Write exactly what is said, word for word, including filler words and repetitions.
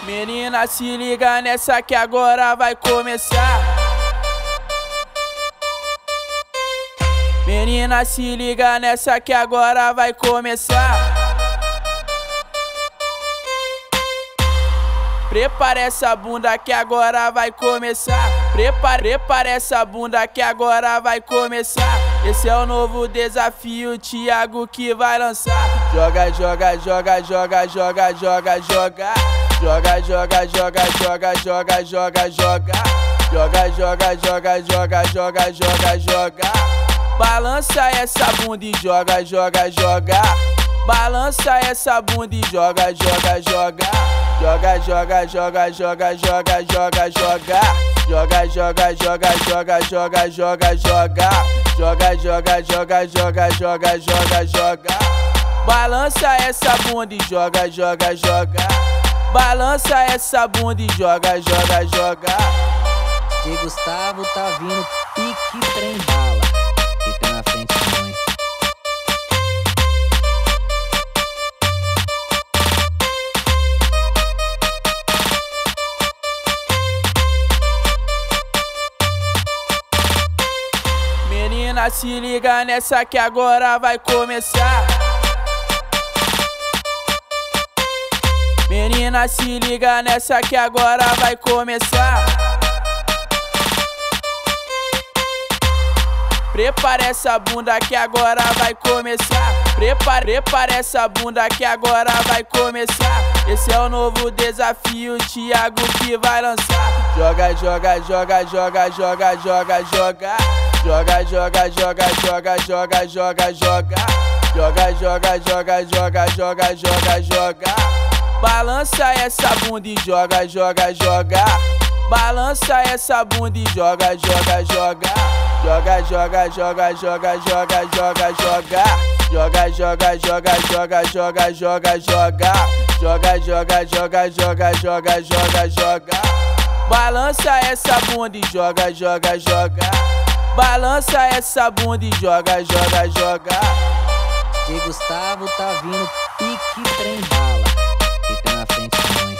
Menina, se liga nessa que agora vai começar. Menina, se liga nessa que agora vai começar. Prepara essa bunda que agora vai começar. Prepara, prepara essa bunda que agora vai começar. Esse é o novo desafio, Thiago que vai lançar. Joga, joga, joga, joga, joga, joga, joga. Joga, joga, joga, joga, joga, joga, joga. Joga, joga, joga, joga, joga, joga, joga. Balança essa bunda e joga, joga, joga. Balança essa bunda e joga, joga, joga. Joga, joga, joga, joga, joga, joga, joga. Joga, joga, joga, joga, joga, joga, joga. Joga, joga, joga, joga, joga, joga, joga. Balança essa bunda e joga, joga, joga. Balança essa bunda e joga, joga, joga. D J Gustavo tá vindo, pique trem bala. Fica na frente, mãe. Menina, se liga nessa que agora vai começar. Menina, se liga nessa que agora vai começar. Prepara essa bunda que agora vai começar. Prepara, prepara essa bunda que agora vai começar. Esse é o novo desafio, Thiago que vai lançar. Joga, joga, joga, joga, joga, joga, joga. Joga, joga, joga, joga, joga, joga, joga. Joga, joga, joga, joga, joga, joga, joga. Balança essa bunda e joga, joga, joga. Balança essa bunda e joga, joga, joga. Joga, joga, joga, joga, joga, joga, joga. Joga, joga, joga, joga, joga, joga, joga. Joga, joga, joga, joga, joga, joga, joga. Balança essa bunda e joga, joga, joga. Balança essa bunda e joga, joga, joga. D J Gustavo tá vindo, pique trem bala. Fica na frente, mãe.